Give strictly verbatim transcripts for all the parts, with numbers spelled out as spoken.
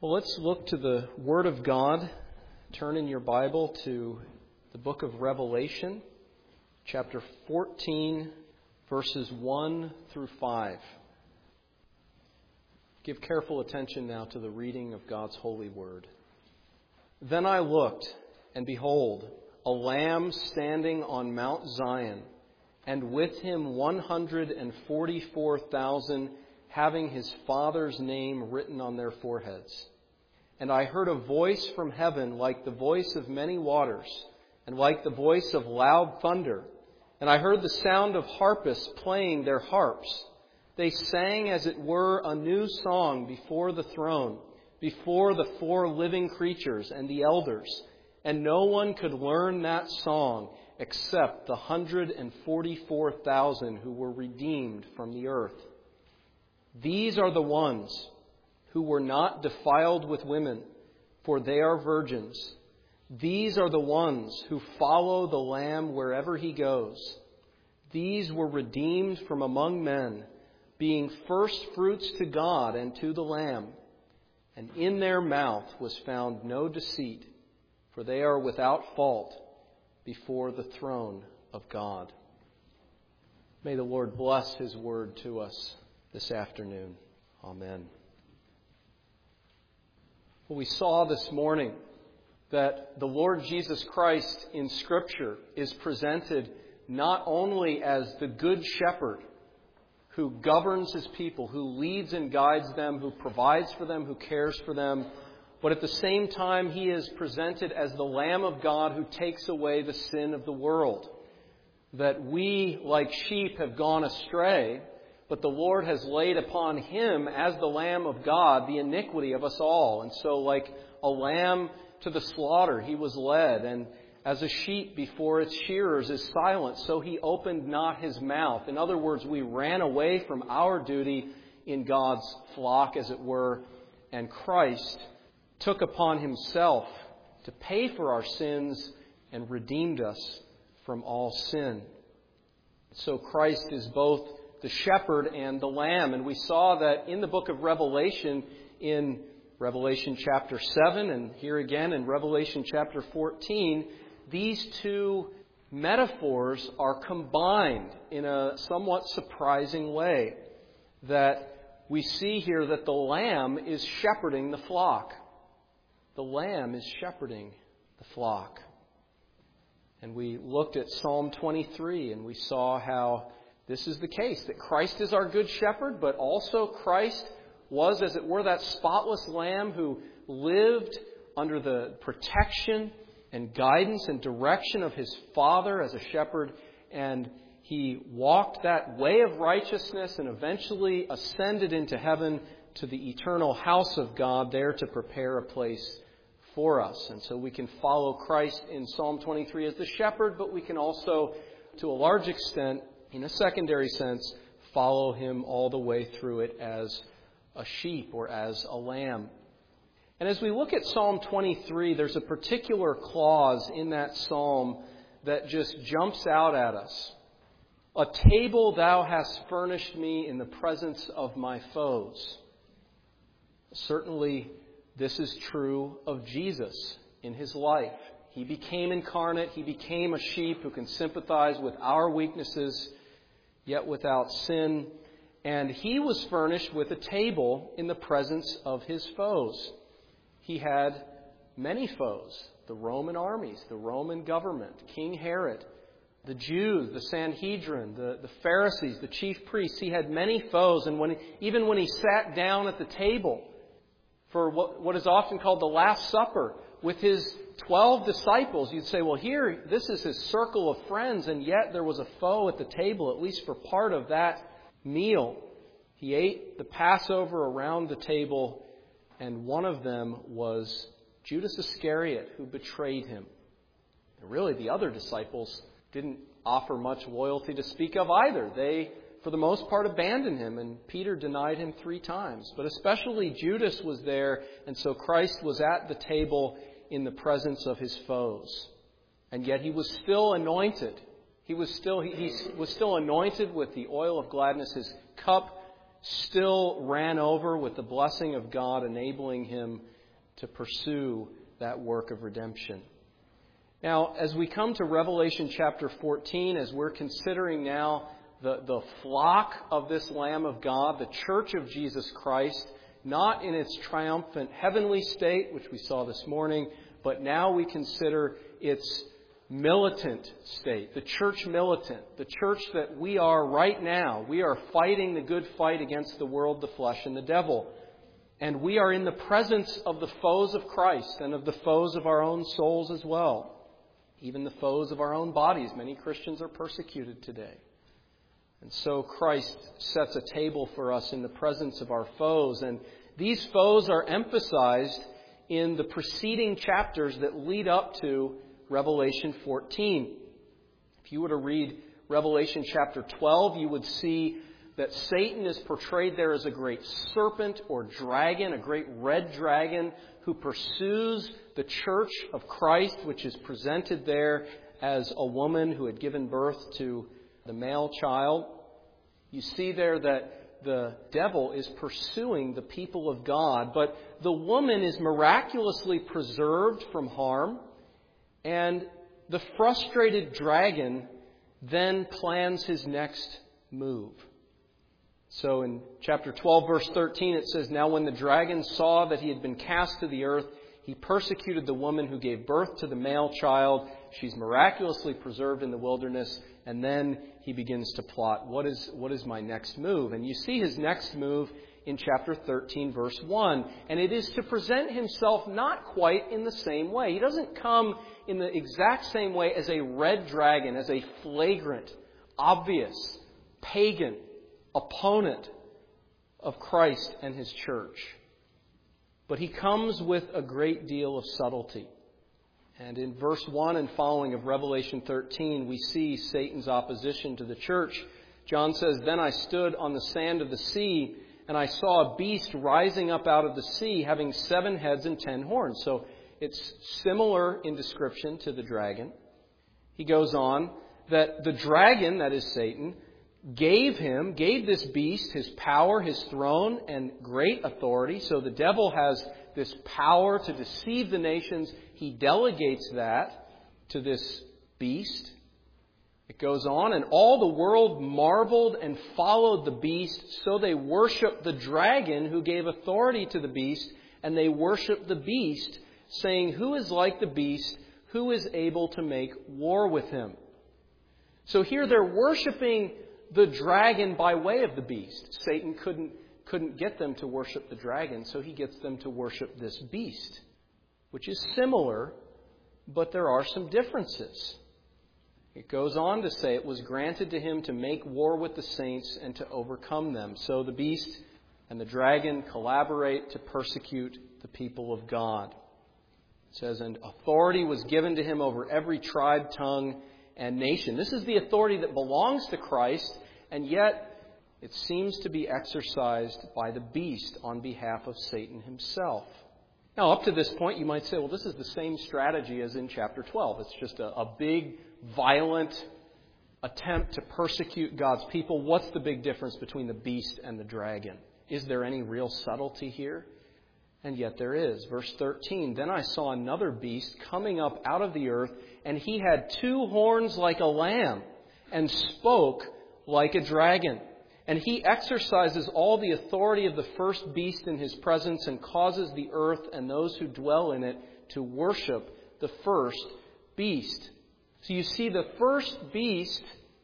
Well, let's look to the Word of God. Turn in your Bible to the book of Revelation, chapter fourteen, verses one through five. Give careful attention now to the reading of God's holy Word. Then I looked, and behold, a Lamb standing on Mount Zion, and with him one hundred forty-four thousand, having his Father's name written on their foreheads. And I heard a voice from heaven like the voice of many waters, and like the voice of loud thunder. And I heard the sound of harpists playing their harps. They sang as it were a new song before the throne, before the four living creatures and the elders. And no one could learn that song except the one hundred forty-four thousand who were redeemed from the earth. These are the ones who were not defiled with women, for they are virgins. These are the ones who follow the Lamb wherever he goes. These were redeemed from among men, being first fruits to God and to the Lamb. And in their mouth was found no deceit, for they are without fault before the throne of God. May the Lord bless his word to us this afternoon. Amen. Well, we saw this morning that the Lord Jesus Christ in Scripture is presented not only as the Good Shepherd who governs his people, who leads and guides them, who provides for them, who cares for them, but at the same time he is presented as the Lamb of God who takes away the sin of the world. That we, like sheep, have gone astray, but the Lord has laid upon him, as the Lamb of God, the iniquity of us all. And so like a lamb to the slaughter, he was led. And as a sheep before its shearers is silent, so he opened not his mouth. In other words, we ran away from our duty in God's flock, as it were. And Christ took upon himself to pay for our sins and redeemed us from all sin. So Christ is both the shepherd and the lamb. And we saw that in the book of Revelation, in Revelation chapter seven, and here again in Revelation chapter fourteen, these two metaphors are combined in a somewhat surprising way. That we see here that the lamb is shepherding the flock. The lamb is shepherding the flock. And we looked at Psalm twenty-three, and we saw how this is the case, that Christ is our good shepherd, but also Christ was, as it were, that spotless lamb who lived under the protection and guidance and direction of his Father as a shepherd, and he walked that way of righteousness and eventually ascended into heaven to the eternal house of God, there to prepare a place for us. And so we can follow Christ in Psalm twenty-three as the shepherd, but we can also, to a large extent, in a secondary sense, follow him all the way through it as a sheep or as a lamb. And as we look at Psalm twenty-three, there's a particular clause in that psalm that just jumps out at us. A table thou hast furnished me in the presence of my foes. Certainly, this is true of Jesus in his life. He became incarnate. He became a sheep who can sympathize with our weaknesses, yet without sin. And he was furnished with a table in the presence of his foes. He had many foes. The Roman armies, the Roman government, King Herod, the Jews, the Sanhedrin, the, the Pharisees, the chief priests. He had many foes. And when even when he sat down at the table for what, what is often called the Last Supper with his twelve disciples, you'd say, well, here, this is his circle of friends, and yet there was a foe at the table, at least for part of that meal. He ate the Passover around the table, and one of them was Judas Iscariot, who betrayed him. And really, the other disciples didn't offer much loyalty to speak of either. They, for the most part, abandoned him, and Peter denied him three times. But especially Judas was there, and so Christ was at the table in the presence of his foes. And yet he was still anointed. He was still he, he was still anointed with the oil of gladness. His cup still ran over with the blessing of God, enabling him to pursue that work of redemption. Now, as we come to Revelation chapter fourteen, as we're considering now the, the flock of this Lamb of God, the church of Jesus Christ, not in its triumphant heavenly state, which we saw this morning, but now we consider its militant state, the church militant, the church that we are right now. We are fighting the good fight against the world, the flesh, and the devil. And we are in the presence of the foes of Christ and of the foes of our own souls as well. Even the foes of our own bodies. Many Christians are persecuted today. And so Christ sets a table for us in the presence of our foes. And these foes are emphasized in the preceding chapters that lead up to Revelation fourteen. If you were to read Revelation chapter twelve, you would see that Satan is portrayed there as a great serpent or dragon, a great red dragon who pursues the church of Christ, which is presented there as a woman who had given birth to the male child. You see there that the devil is pursuing the people of God, but the woman is miraculously preserved from harm, and the frustrated dragon then plans his next move. So in chapter twelve, verse thirteen, it says, "Now when the dragon saw that he had been cast to the earth, he persecuted the woman who gave birth to the male child. She's miraculously preserved in the wilderness." And then he begins to plot, what is, what is my next move? And you see his next move in chapter thirteen, verse one. And it is to present himself not quite in the same way. He doesn't come in the exact same way as a red dragon, as a flagrant, obvious, pagan opponent of Christ and his church. But he comes with a great deal of subtlety. And in verse one and following of Revelation thirteen, we see Satan's opposition to the church. John says, "Then I stood on the sand of the sea, and I saw a beast rising up out of the sea, having seven heads and ten horns." So it's similar in description to the dragon. He goes on that the dragon, that is Satan, gave him, gave this beast his power, his throne, and great authority. So the devil has this power to deceive the nations. He delegates that to this beast. It goes on, "And all the world marveled and followed the beast, so they worshiped the dragon who gave authority to the beast, and they worshiped the beast, saying, 'Who is like the beast? Who is able to make war with him?'" So here they're worshiping the dragon by way of the beast. Satan couldn't, couldn't get them to worship the dragon, so he gets them to worship this beast, which is similar, but there are some differences. It goes on to say it was granted to him to make war with the saints and to overcome them. So the beast and the dragon collaborate to persecute the people of God. It says, "And authority was given to him over every tribe, tongue, and nation." This is the authority that belongs to Christ, and yet it seems to be exercised by the beast on behalf of Satan himself. Now, up to this point, you might say, well, this is the same strategy as in chapter twelve. It's just a, a big, violent attempt to persecute God's people. What's the big difference between the beast and the dragon? Is there any real subtlety here? And yet there is. Verse thirteen, "Then I saw another beast coming up out of the earth, and he had two horns like a lamb, and spoke like a dragon. And he exercises all the authority of the first beast in his presence, and causes the earth and those who dwell in it to worship the first beast." So you see, the first beast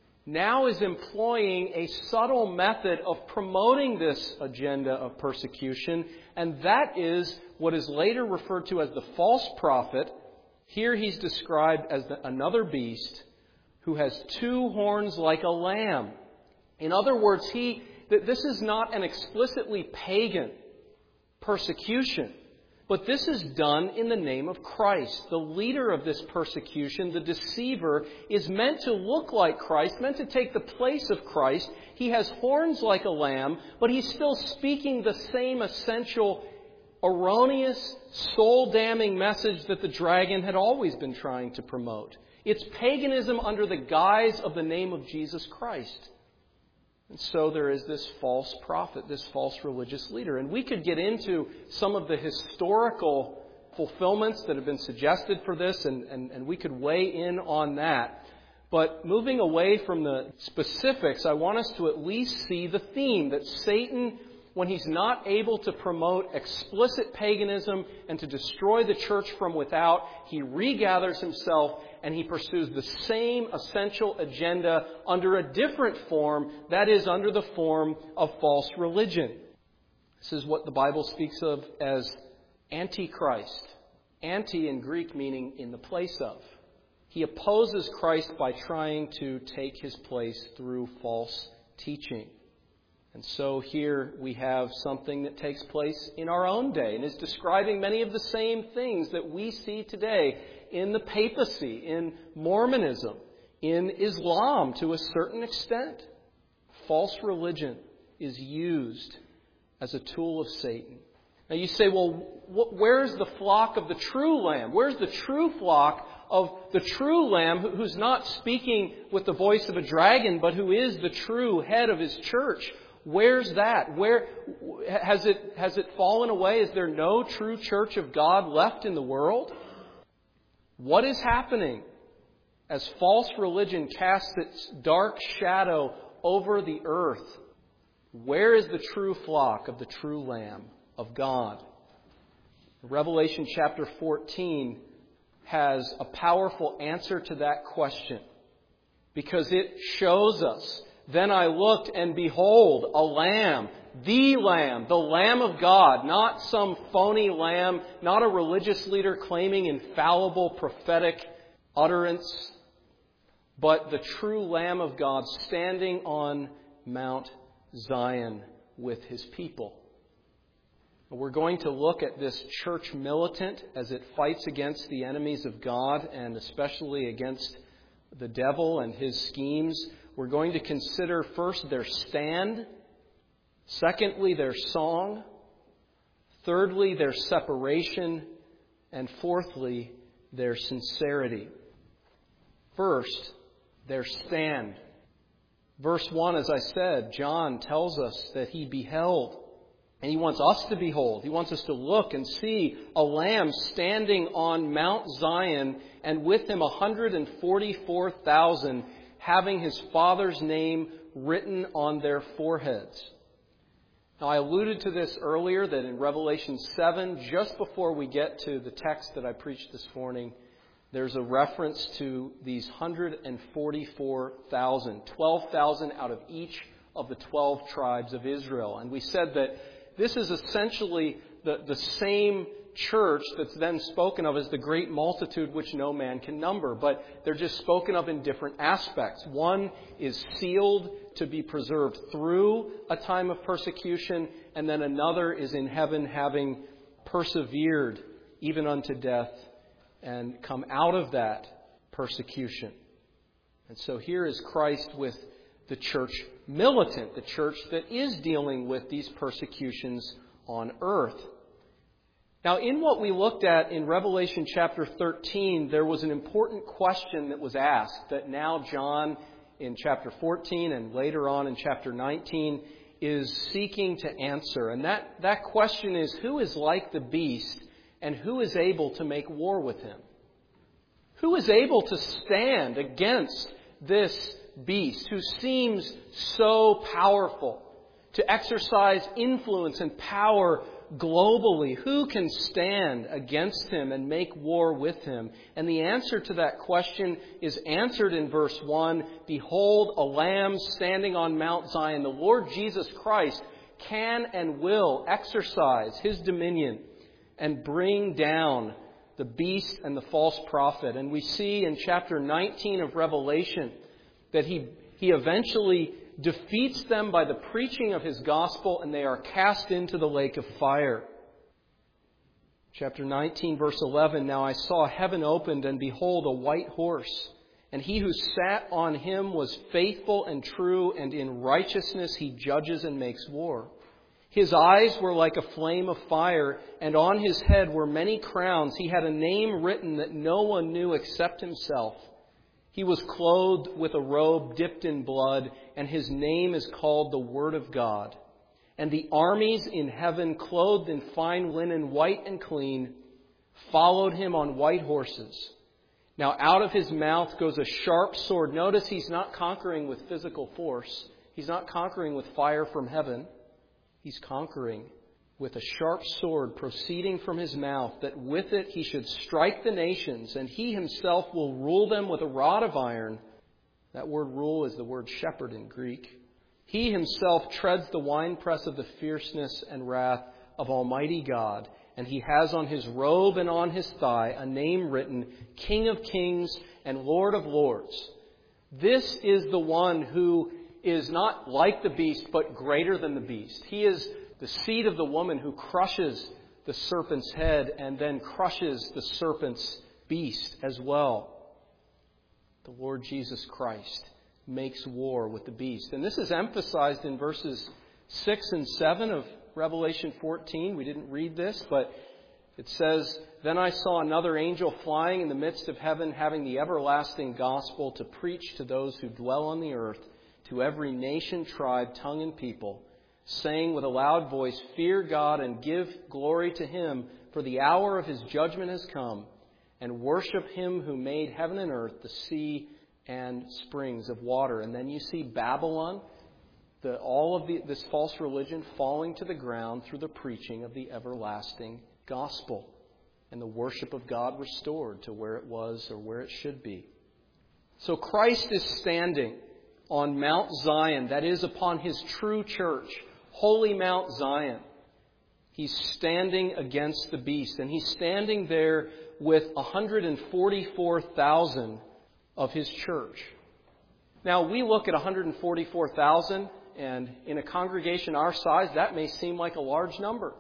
now is employing a subtle method of promoting this agenda of persecution, and that is what is later referred to as the false prophet. Here he's described as the, another beast who has two horns like a lamb. In other words, he this is not an explicitly pagan persecution, but this is done in the name of Christ. The leader of this persecution, the deceiver, is meant to look like Christ, meant to take the place of Christ. He has horns like a lamb, but he's still speaking the same essential, erroneous, soul-damning message that the dragon had always been trying to promote. It's paganism under the guise of the name of Jesus Christ. And so there is this false prophet, this false religious leader. And we could get into some of the historical fulfillments that have been suggested for this, and, and, and we could weigh in on that. But moving away from the specifics, I want us to at least see the theme that Satan, when he's not able to promote explicit paganism and to destroy the church from without, he regathers himself and he pursues the same essential agenda under a different form, that is, under the form of false religion. This is what the Bible speaks of as Antichrist. Anti in Greek meaning in the place of. He opposes Christ by trying to take his place through false teaching. And so here we have something that takes place in our own day and is describing many of the same things that we see today in the papacy, in Mormonism, in Islam to a certain extent. False religion is used as a tool of Satan. Now you say, well, wh- where's the flock of the true Lamb? Where's the true flock of the true Lamb who's not speaking with the voice of a dragon, but who is the true head of his church? Where's that? Where has it has it fallen away? Is there no true church of God left in the world? What is happening as false religion casts its dark shadow over the earth? Where is the true flock of the true Lamb of God? Revelation chapter fourteen has a powerful answer to that question, because it shows us, then I looked and behold a lamb, the Lamb, the Lamb of God, not some phony lamb, not a religious leader claiming infallible prophetic utterance, but the true Lamb of God standing on Mount Zion with his people. We're going to look at this church militant as it fights against the enemies of God and especially against the devil and his schemes. We're going to consider first their stand, secondly their song, thirdly their separation, and fourthly their sincerity. First, their stand. Verse one, as I said, John tells us that he beheld. And he wants us to behold. He wants us to look and see a lamb standing on Mount Zion, and with him one hundred forty-four thousand having his Father's name written on their foreheads. Now, I alluded to this earlier, that in Revelation seven, just before we get to the text that I preached this morning, there's a reference to these one hundred forty-four thousand, twelve thousand out of each of the twelve tribes of Israel. And we said that this is essentially the, the same church that's then spoken of as the great multitude which no man can number. But they're just spoken of in different aspects. One is sealed to be preserved through a time of persecution, and then another is in heaven having persevered even unto death and come out of that persecution. And so here is Christ with the church militant, the church that is dealing with these persecutions on earth. Now, in what we looked at in Revelation chapter thirteen, there was an important question that was asked that now John in chapter fourteen and later on in chapter nineteen is seeking to answer. And that, that question is, who is like the beast and who is able to make war with him? Who is able to stand against this beast who seems so powerful to exercise influence and power globally? Who can stand against him and make war with him? And the answer to that question is answered in verse one. Behold, a lamb standing on Mount Zion. The Lord Jesus Christ can and will exercise his dominion and bring down the beast and the false prophet. And we see in chapter nineteen of Revelation that he, he eventually defeats them by the preaching of his gospel, and they are cast into the lake of fire. Chapter nineteen, verse eleven, Now I saw heaven opened, and behold, a white horse. And he who sat on him was faithful and true, and in righteousness he judges and makes war. His eyes were like a flame of fire, and on his head were many crowns. He had a name written that no one knew except himself. He was clothed with a robe dipped in blood, and his name is called the Word of God. And the armies in heaven, clothed in fine linen, white and clean, followed him on white horses. Now out of his mouth goes a sharp sword. Notice he's not conquering with physical force. He's not conquering with fire from heaven. He's conquering with a sharp sword proceeding from his mouth, that with it he should strike the nations, and he himself will rule them with a rod of iron. That word rule is the word shepherd in Greek. He himself treads the winepress of the fierceness and wrath of Almighty God, and he has on his robe and on his thigh a name written, King of Kings and Lord of Lords. This is the one who is not like the beast, but greater than the beast. He is the seed of the woman who crushes the serpent's head and then crushes the serpent's beast as well. The Lord Jesus Christ makes war with the beast. And this is emphasized in verses six and seven of Revelation fourteen. We didn't read this, but it says, Then I saw another angel flying in the midst of heaven, having the everlasting gospel to preach to those who dwell on the earth, to every nation, tribe, tongue, and people, saying with a loud voice, Fear God and give glory to Him, for the hour of His judgment has come, and worship Him who made heaven and earth, the sea and springs of water. And then you see Babylon, the, all of the, this false religion falling to the ground through the preaching of the everlasting gospel, and the worship of God restored to where it was or where it should be. So Christ is standing on Mount Zion, that is upon His true church, holy Mount Zion. He's standing against the beast, and He's standing there with one hundred forty-four thousand of His church. Now, we look at one hundred forty-four thousand, and in a congregation our size, that may seem like a large number.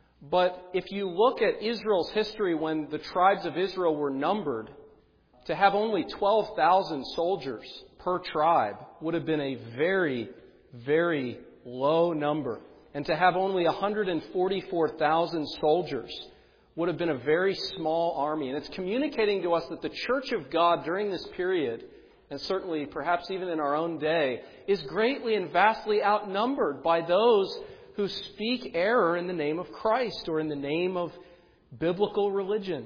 But if you look at Israel's history when the tribes of Israel were numbered, to have only twelve thousand soldiers per tribe would have been a very, very low number. And to have only one hundred forty-four thousand soldiers would have been a very small army. And it's communicating to us that the church of God during this period, and certainly perhaps even in our own day, is greatly and vastly outnumbered by those who speak error in the name of Christ or in the name of biblical religion.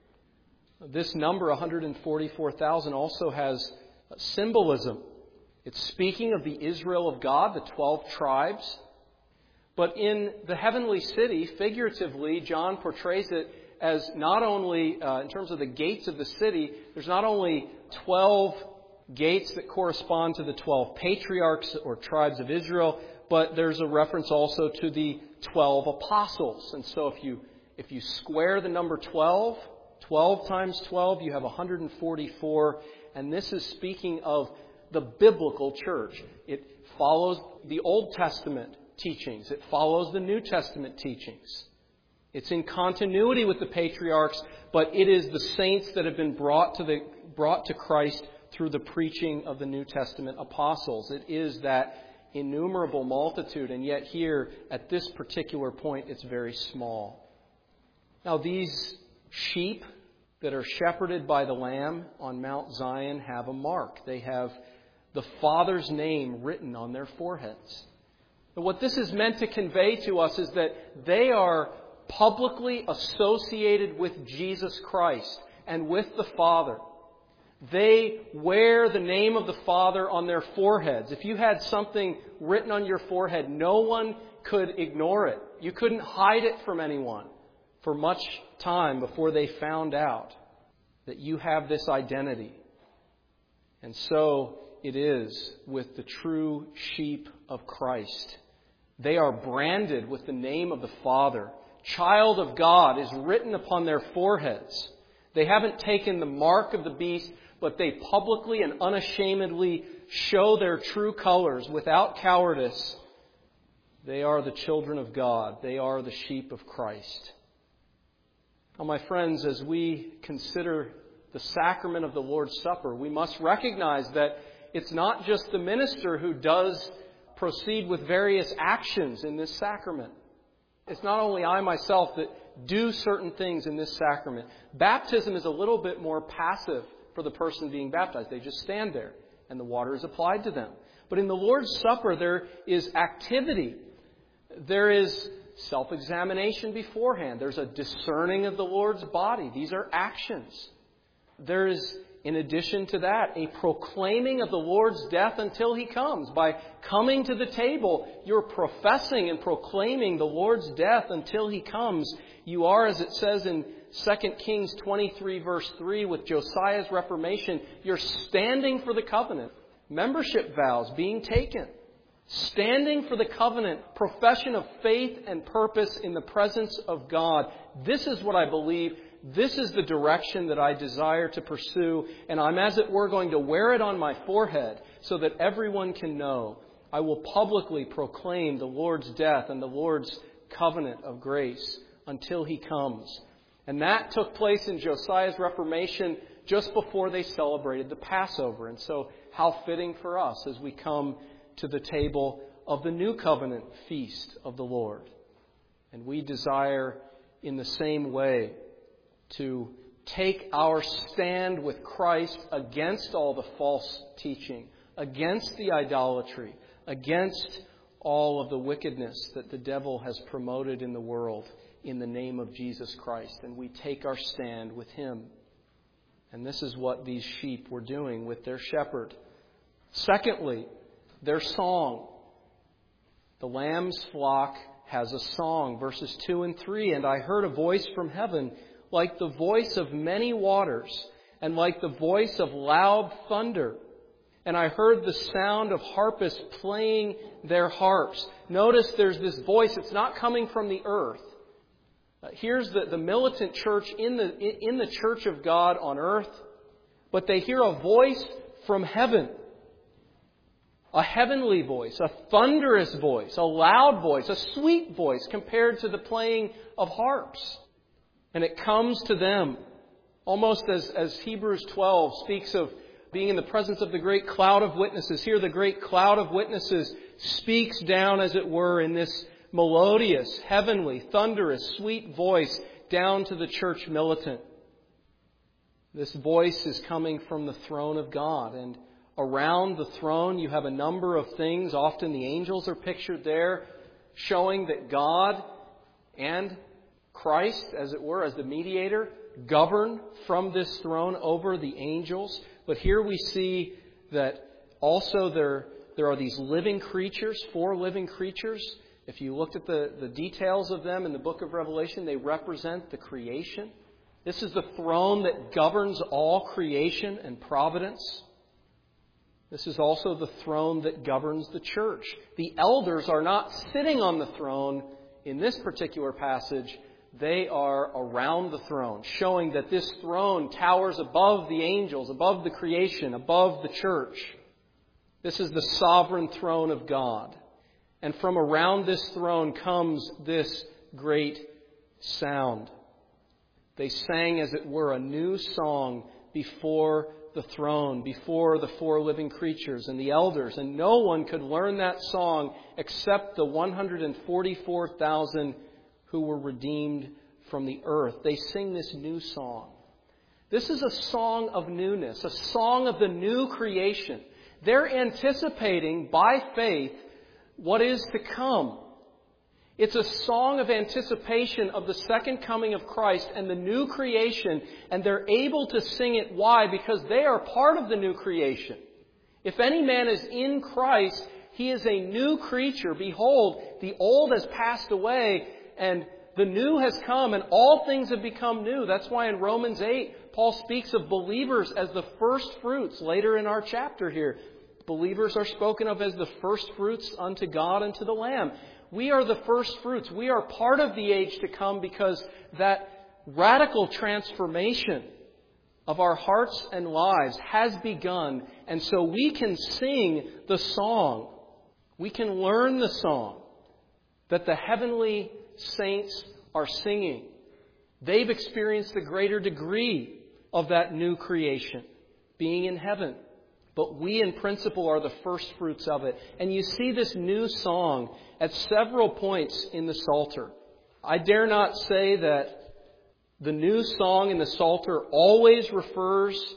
This number, one hundred forty-four thousand, also has symbolism. It's speaking of the Israel of God, the twelve tribes. But in the heavenly city, figuratively, John portrays it as not only, uh, in terms of the gates of the city, there's not only twelve gates that correspond to the twelve patriarchs or tribes of Israel, but there's a reference also to the twelve apostles. And so if you if you square the number twelve, twelve times twelve, you have one hundred forty-four. And this is speaking of the biblical church. It follows the Old Testament teachings. It follows the New Testament teachings. It's in continuity with the patriarchs, but it is the saints that have been brought to the brought to Christ through the preaching of the New Testament apostles. It is that innumerable multitude, and yet here, at this particular point, it's very small. Now, these sheep that are shepherded by the Lamb on Mount Zion have a mark. They have the Father's name written on their foreheads. And what this is meant to convey to us is that they are publicly associated with Jesus Christ and with the Father. They wear the name of the Father on their foreheads. If you had something written on your forehead, no one could ignore it. You couldn't hide it from anyone for much time before they found out that you have this identity. And so it is with the true sheep of Christ. They are branded with the name of the Father. Child of God is written upon their foreheads. They haven't taken the mark of the beast, but they publicly and unashamedly show their true colors without cowardice. They are the children of God. They are the sheep of Christ. Now, my friends, as we consider the sacrament of the Lord's Supper, we must recognize that it's not just the minister who does proceed with various actions in this sacrament. It's not only I myself that do certain things in this sacrament. Baptism is a little bit more passive for the person being baptized. They just stand there and the water is applied to them. But in the Lord's Supper, there is activity. There is self-examination beforehand. There's a discerning of the Lord's body. These are actions. There is, in addition to that, a proclaiming of the Lord's death until He comes. By coming to the table, you're professing and proclaiming the Lord's death until He comes. You are, as it says in Second Kings twenty-three, verse three, with Josiah's reformation, you're standing for the covenant. Membership vows being taken. Standing for the covenant, profession of faith and purpose in the presence of God. This is what I believe. This is the direction that I desire to pursue. And I'm, as it were, going to wear it on my forehead so that everyone can know. I will publicly proclaim the Lord's death and the Lord's covenant of grace until He comes. And that took place in Josiah's reformation just before they celebrated the Passover. And so how fitting for us as we come to the table of the new covenant feast of the Lord. And we desire in the same way to take our stand with Christ against all the false teaching, against the idolatry, against all of the wickedness that the devil has promoted in the world in the name of Jesus Christ. And we take our stand with Him. And this is what these sheep were doing with their shepherd. Secondly, their song. The lamb's flock has a song. Verses two and three. And I heard a voice from heaven like the voice of many waters and like the voice of loud thunder. And I heard the sound of harpists playing their harps. Notice there's this voice. It's not coming from the earth. Uh, here's the, the militant church in the, in the church of God on earth. But they hear a voice from heaven. A heavenly voice, a thunderous voice, a loud voice, a sweet voice compared to the playing of harps. And it comes to them almost as, as Hebrews twelve speaks of being in the presence of the great cloud of witnesses. Here the great cloud of witnesses speaks down, as it were, in this melodious, heavenly, thunderous, sweet voice down to the church militant. This voice is coming from the throne of God. And around the throne you have a number of things. Often the angels are pictured there, showing that God and Christ, as it were, as the mediator, govern from this throne over the angels. But here we see that also there, there are these living creatures, four living creatures. If you looked at the, the details of them in the book of Revelation, they represent the creation. This is the throne that governs all creation and providence. This is also the throne that governs the church. The elders are not sitting on the throne in this particular passage. They are around the throne, showing that this throne towers above the angels, above the creation, above the church. This is the sovereign throne of God. And from around this throne comes this great sound. They sang, as it were, a new song before the throne, before the four living creatures and the elders. And no one could learn that song except the one hundred forty-four thousand who were redeemed from the earth. They sing this new song. This is a song of newness, a song of the new creation. They're anticipating by faith what is to come. It's a song of anticipation of the second coming of Christ and the new creation, and they're able to sing it. Why? Because they are part of the new creation. If any man is in Christ, he is a new creature. Behold, the old has passed away, and the new has come, and all things have become new. That's why in Romans eight, Paul speaks of believers as the first fruits. Later in our chapter here, believers are spoken of as the first fruits unto God and to the Lamb. We are the first fruits. We are part of the age to come because that radical transformation of our hearts and lives has begun. And so we can sing the song. We can learn the song that the heavenly saints are singing. They've experienced a greater degree of that new creation, being in heaven. But we, in principle, are the first fruits of it. And you see this new song at several points in the Psalter. I dare not say that the new song in the Psalter always refers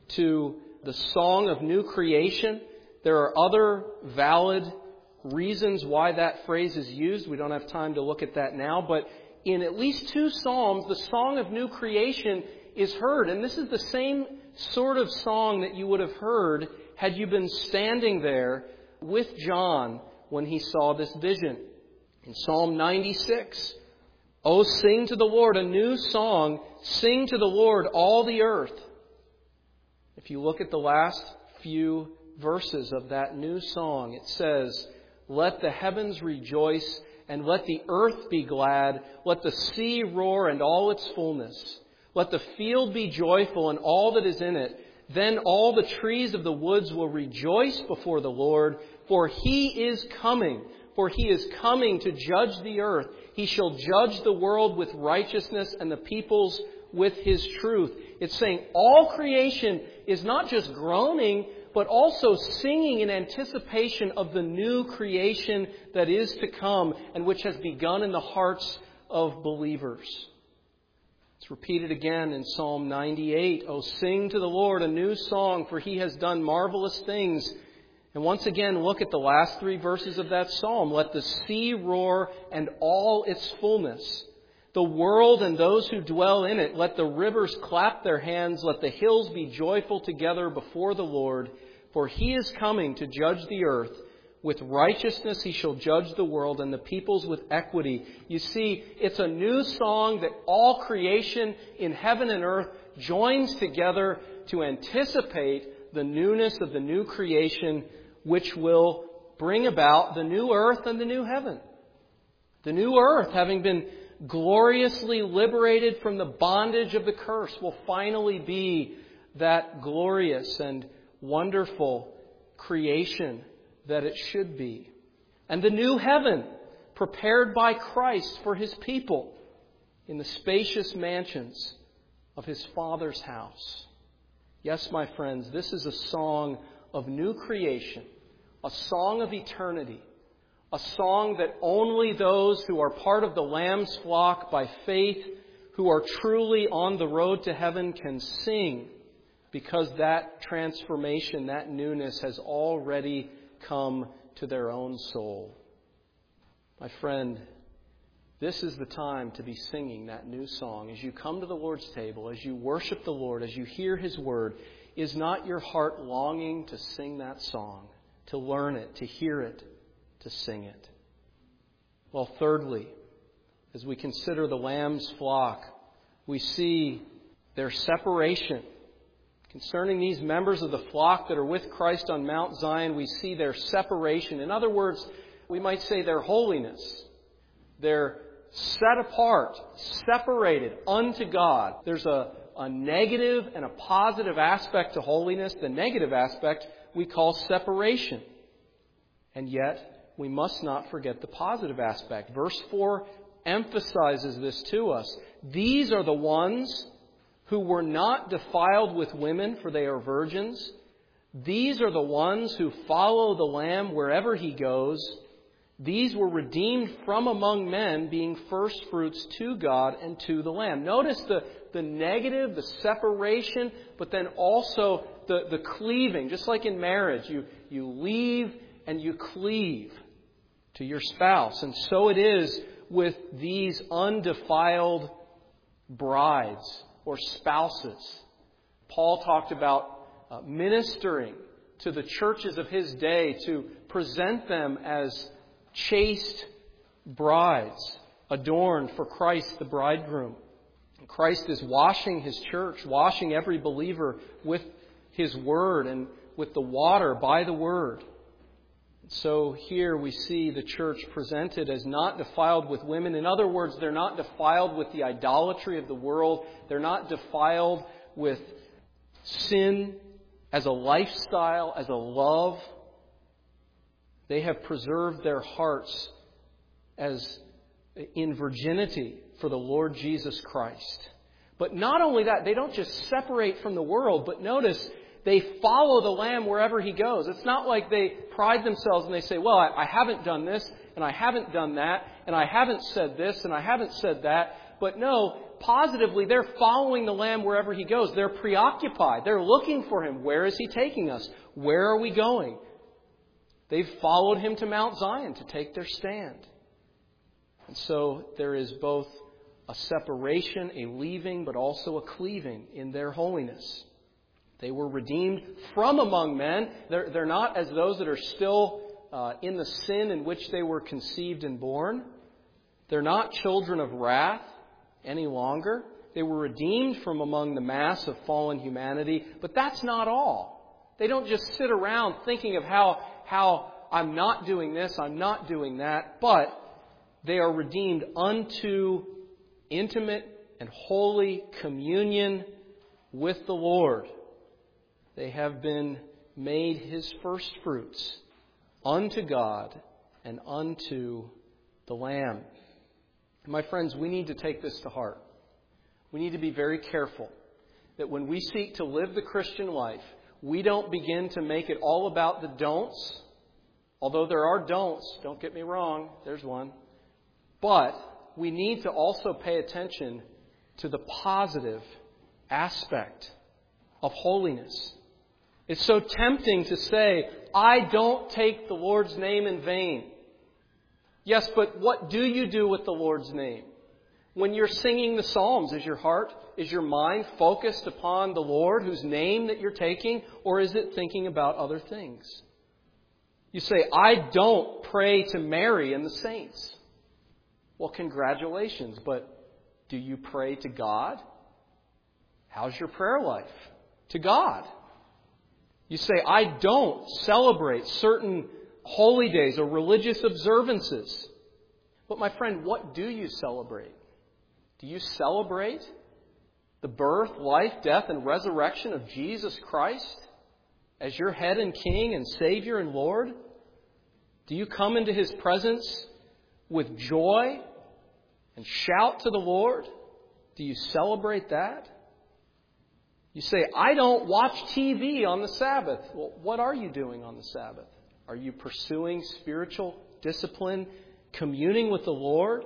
to the song of new creation. There are other valid reasons why that phrase is used. We don't have time to look at that now. But in at least two Psalms, the song of new creation is heard. And this is the same sort of song that you would have heard had you been standing there with John when he saw this vision. In Psalm ninety-six, "Oh, sing to the Lord a new song. Sing to the Lord all the earth." If you look at the last few verses of that new song, it says, "Let the heavens rejoice and let the earth be glad. Let the sea roar and all its fullness. Let the field be joyful and all that is in it. Then all the trees of the woods will rejoice before the Lord, for He is coming. For He is coming to judge the earth. He shall judge the world with righteousness and the peoples with His truth." It's saying all creation is not just groaning, but also singing in anticipation of the new creation that is to come and which has begun in the hearts of believers. It's repeated again in Psalm ninety-eight. "Oh, sing to the Lord a new song, for He has done marvelous things." And once again, look at the last three verses of that psalm. "Let the sea roar and all its fullness. The world and those who dwell in it. Let the rivers clap their hands. Let the hills be joyful together before the Lord. For He is coming to judge the earth. With righteousness He shall judge the world and the peoples with equity." You see, it's a new song that all creation in heaven and earth joins together to anticipate the newness of the new creation, which will bring about the new earth and the new heaven. The new earth, having been gloriously liberated from the bondage of the curse, will finally be that glorious and wonderful creation that it should be. And the new heaven, prepared by Christ for His people in the spacious mansions of His Father's house. Yes, my friends, this is a song of new creation, a song of eternity, a song that only those who are part of the Lamb's flock by faith, who are truly on the road to heaven, can sing, because that transformation, that newness has already come to their own soul. My friend, this is the time to be singing that new song. As you come to the Lord's table, as you worship the Lord, as you hear His word, is not your heart longing to sing that song, to learn it, to hear it, to sing it? Well, thirdly, as we consider the Lamb's flock, we see their separation. Concerning these members of the flock that are with Christ on Mount Zion, we see their separation. In other words, we might say their holiness. They're set apart, separated unto God. There's a, a negative and a positive aspect to holiness. The negative aspect we call separation. And yet, we must not forget the positive aspect. Verse four emphasizes this to us. These are the ones who were not defiled with women, for they are virgins. These are the ones who follow the Lamb wherever He goes. These were redeemed from among men, being firstfruits to God and to the Lamb. Notice the, the negative, the separation, but then also the, the cleaving. Just like in marriage, you, you leave and you cleave to your spouse. And so it is with these undefiled brides or spouses. Paul talked about uh, ministering to the churches of his day to present them as chaste brides, adorned for Christ the bridegroom. And Christ is washing His church, washing every believer with His word and with the water by the word. So here we see the church presented as not defiled with women. In other words, they're not defiled with the idolatry of the world. They're not defiled with sin as a lifestyle, as a love. They have preserved their hearts as in virginity for the Lord Jesus Christ. But not only that, they don't just separate from the world, but notice they follow the Lamb wherever He goes. It's not like they pride themselves and they say, well, I, I haven't done this, and I haven't done that, and I haven't said this, and I haven't said that. But no, positively, they're following the Lamb wherever He goes. They're preoccupied. They're looking for Him. Where is He taking us? Where are we going? They've followed Him to Mount Zion to take their stand. And so there is both a separation, a leaving, but also a cleaving in their holiness. They were redeemed from among men. They're, they're not as those that are still uh, in the sin in which they were conceived and born. They're not children of wrath any longer. They were redeemed from among the mass of fallen humanity. But that's not all. They don't just sit around thinking of how, how I'm not doing this, I'm not doing that. But they are redeemed unto intimate and holy communion with the Lord. They have been made His first fruits unto God and unto the Lamb. My friends, we need to take this to heart. We need to be very careful that when we seek to live the Christian life, we don't begin to make it all about the don'ts. Although there are don'ts, don't get me wrong, there's one. But we need to also pay attention to the positive aspect of holiness. It's so tempting to say, I don't take the Lord's name in vain. Yes, but what do you do with the Lord's name? When you're singing the Psalms, is your heart, is your mind focused upon the Lord whose name that you're taking, or is it thinking about other things? You say, I don't pray to Mary and the saints. Well, congratulations, but do you pray to God? How's your prayer life? To God. You say, I don't celebrate certain holy days or religious observances. But my friend, what do you celebrate? Do you celebrate the birth, life, death, and resurrection of Jesus Christ as your head and King and Savior and Lord? Do you come into His presence with joy and shout to the Lord? Do you celebrate that? You say, I don't watch T V on the Sabbath. Well, what are you doing on the Sabbath? Are you pursuing spiritual discipline, communing with the Lord?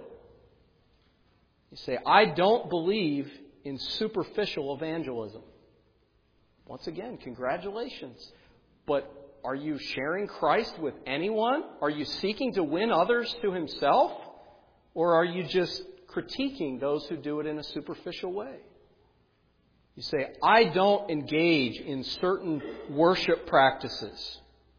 You say, I don't believe in superficial evangelism. Once again, congratulations. But are you sharing Christ with anyone? Are you seeking to win others to Himself? Or are you just critiquing those who do it in a superficial way? You say, I don't engage in certain worship practices.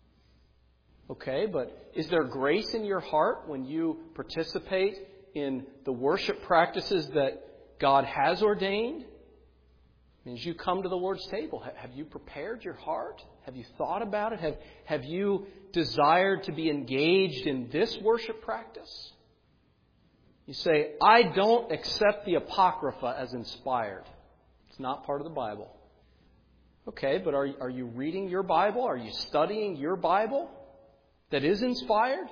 Okay, but is there grace in your heart when you participate in the worship practices that God has ordained? As you come to the Lord's table, have you prepared your heart? Have you thought about it? Have, have you desired to be engaged in this worship practice? You say, I don't accept the Apocrypha as inspired. It's not part of the Bible. Okay, but are, are you reading your Bible? Are you studying your Bible that is inspired?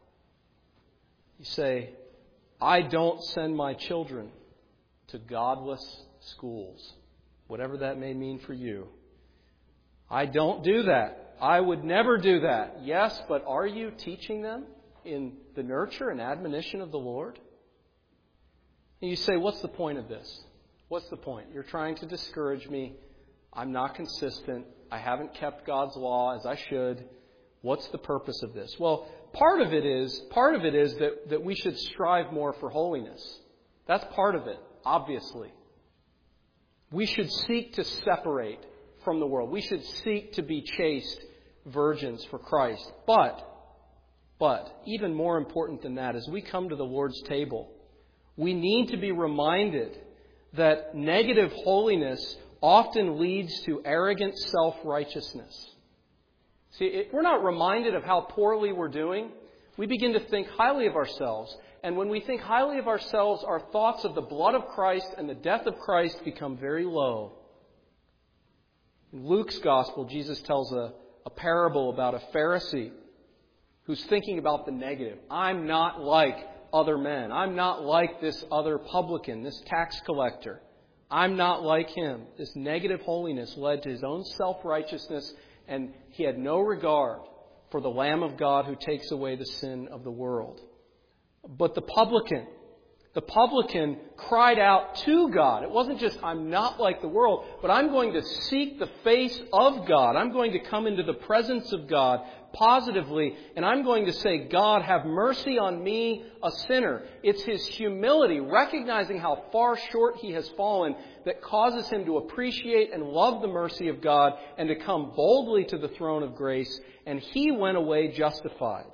You say, I don't send my children to godless schools, whatever that may mean for you. I don't do that. I would never do that. Yes, but are you teaching them in the nurture and admonition of the Lord? And you say, what's the point of this? What's the point? You're trying to discourage me. I'm not consistent. I haven't kept God's law as I should. What's the purpose of this? Well, part of it is, part of it is that, that we should strive more for holiness. That's part of it, obviously. We should seek to separate from the world. We should seek to be chaste virgins for Christ. But, but, even more important than that, as we come to the Lord's table, we need to be reminded that negative holiness often leads to arrogant self-righteousness. See, if we're not reminded of how poorly we're doing, we begin to think highly of ourselves. And when we think highly of ourselves, our thoughts of the blood of Christ and the death of Christ become very low. In Luke's Gospel, Jesus tells a, a parable about a Pharisee who's thinking about the negative. I'm not like other men. I'm not like this other publican, this tax collector. I'm not like him. This negative holiness led to his own self-righteousness, and he had no regard for the Lamb of God who takes away the sin of the world. But the publican, The publican cried out to God. It wasn't just, I'm not like the world, but I'm going to seek the face of God. I'm going to come into the presence of God positively, and I'm going to say, God, have mercy on me, a sinner. It's his humility, recognizing how far short he has fallen, that causes him to appreciate and love the mercy of God and to come boldly to the throne of grace, and he went away justified.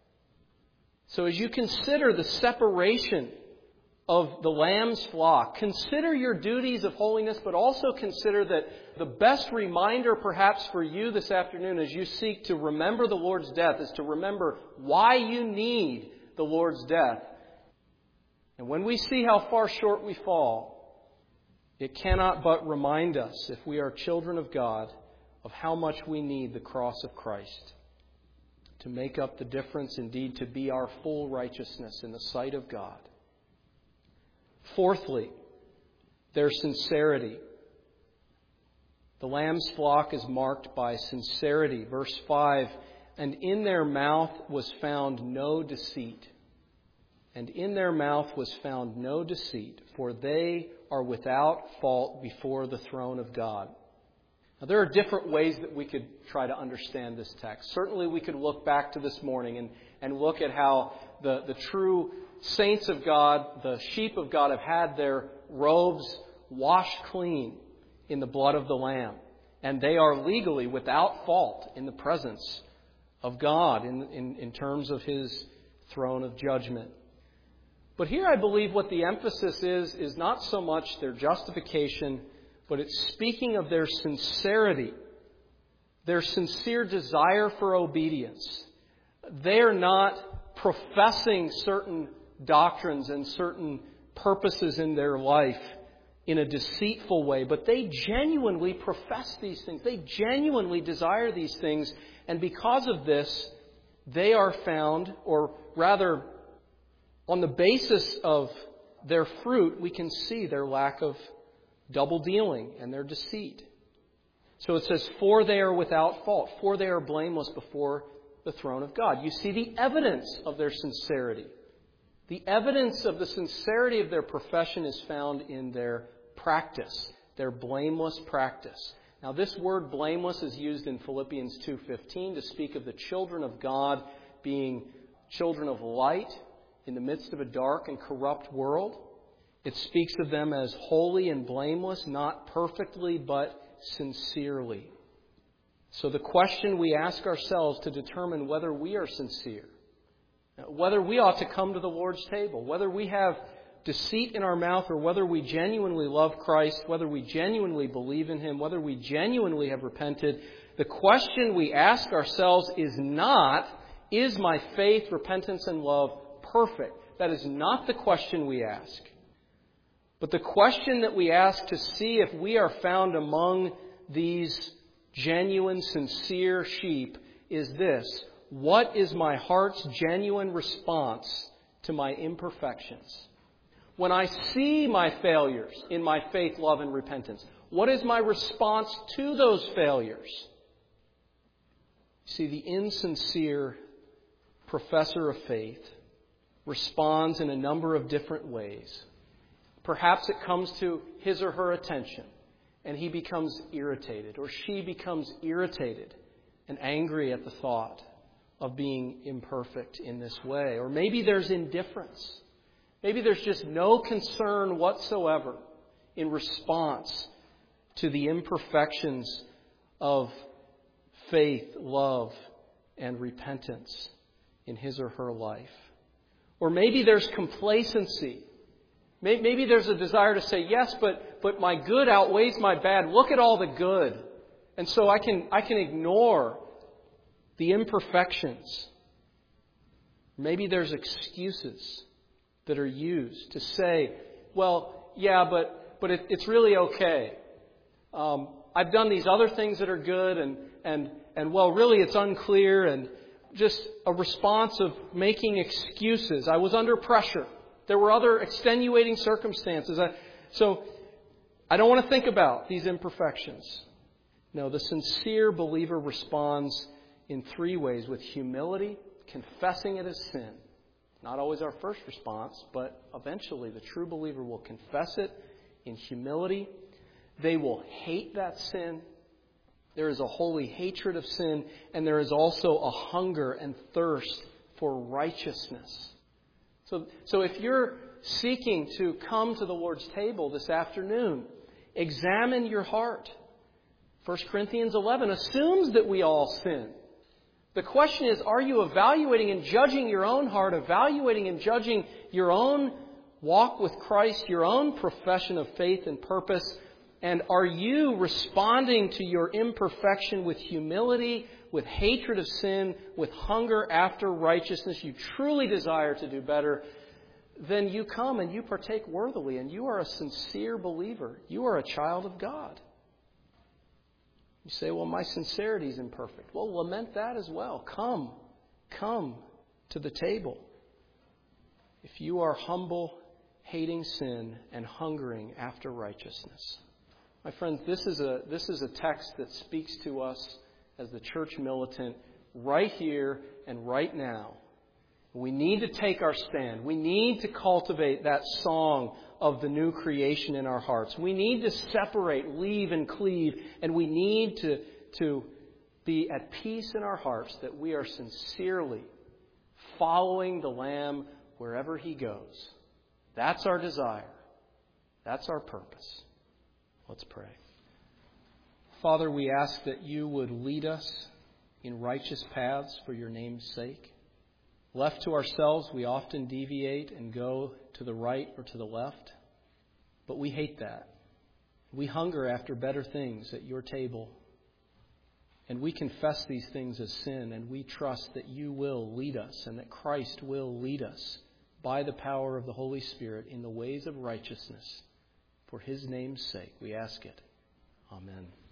So as you consider the separation of the Lamb's flock, consider your duties of holiness, but also consider that the best reminder perhaps for you this afternoon as you seek to remember the Lord's death is to remember why you need the Lord's death. And when we see how far short we fall, it cannot but remind us, if we are children of God, of how much we need the cross of Christ to make up the difference, indeed to be our full righteousness in the sight of God. Fourthly, their sincerity. The lamb's flock is marked by sincerity. Verse five, and in their mouth was found no deceit. And in their mouth was found no deceit, for they are without fault before the throne of God. Now, there are different ways that we could try to understand this text. Certainly we could look back to this morning and, and look at how the, the true saints of God, the sheep of God, have had their robes washed clean in the blood of the Lamb. And they are legally without fault in the presence of God in, in, in terms of His throne of judgment. But here I believe what the emphasis is, is not so much their justification, but it's speaking of their sincerity, their sincere desire for obedience. They are not professing certain doctrines and certain purposes in their life in a deceitful way, but they genuinely profess these things. They genuinely desire these things, and because of this, they are found, or rather, on the basis of their fruit, we can see their lack of double dealing and their deceit. So it says, for they are without fault, for they are blameless before the throne of God. You see the evidence of their sincerity. The evidence of the sincerity of their profession is found in their practice, their blameless practice. Now, this word blameless is used in Philippians two fifteen to speak of the children of God being children of light in the midst of a dark and corrupt world. It speaks of them as holy and blameless, not perfectly, but sincerely. So the question we ask ourselves to determine whether we are sincere, whether we ought to come to the Lord's table, whether we have deceit in our mouth, or whether we genuinely love Christ, whether we genuinely believe in Him, whether we genuinely have repented, the question we ask ourselves is not, is my faith, repentance, and love perfect? That is not the question we ask. But the question that we ask to see if we are found among these genuine, sincere sheep is this: what is my heart's genuine response to my imperfections? When I see my failures in my faith, love, and repentance, what is my response to those failures? See, the insincere professor of faith responds in a number of different ways. Perhaps it comes to his or her attention, and he becomes irritated, or she becomes irritated and angry at the thought of being imperfect in this way. Or maybe there's indifference. Maybe there's just no concern whatsoever in response to the imperfections of faith, love, and repentance in his or her life. Or maybe there's complacency. Maybe there's a desire to say, yes, but, but my good outweighs my bad. Look at all the good. And so I can, I can ignore the imperfections. Maybe there's excuses that are used to say, well, yeah, but, but it, it's really okay. Um, I've done these other things that are good, and, and, and well, really it's unclear, and just a response of making excuses. I was under pressure. There were other extenuating circumstances. I, so I don't want to think about these imperfections. No, the sincere believer responds in three ways: with humility, confessing it as sin, Not always our first response, but eventually the true believer will confess it in humility. They will hate that sin. There is a holy hatred of sin, and there is also a hunger and thirst for righteousness. So, so if you're seeking to come to the Lord's table this afternoon, examine your heart. First Corinthians eleven assumes that we all sin. The question is, are you evaluating and judging your own heart, evaluating and judging your own walk with Christ, your own profession of faith and purpose, and are you responding to your imperfection with humility, with hatred of sin, with hunger after righteousness? You truly desire to do better. Then you come and you partake worthily, and you are a sincere believer. You are a child of God. You say, well, my sincerity is imperfect. Well, lament that as well. Come, come to the table. If you are humble, hating sin, and hungering after righteousness. My friends, this is a this is a text that speaks to us as the church militant right here and right now. We need to take our stand. We need to cultivate that song of the new creation in our hearts. We need to separate, leave, and cleave. And we need to, to be at peace in our hearts that we are sincerely following the Lamb wherever He goes. That's our desire. That's our purpose. Let's pray. Father, we ask that You would lead us in righteous paths for Your name's sake. Left to ourselves, we often deviate and go to the right or to the left. But we hate that. We hunger after better things at Your table. And we confess these things as sin, and we trust that You will lead us and that Christ will lead us by the power of the Holy Spirit in the ways of righteousness. For His name's sake, we ask it. Amen.